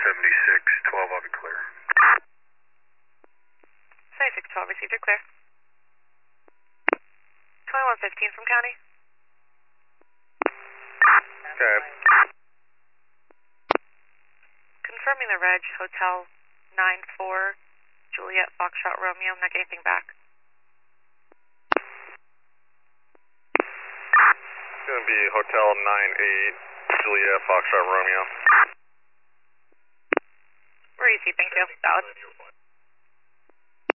76, 12, I'll be clear. 7612, received, you're clear. 2115 from county. Okay. Confirming the reg, Hotel 94, Juliet Foxtrot Romeo, I'm not getting anything back. It's going to be Hotel 98, Juliet Foxtrot Romeo. We're easy, thank you. Valid.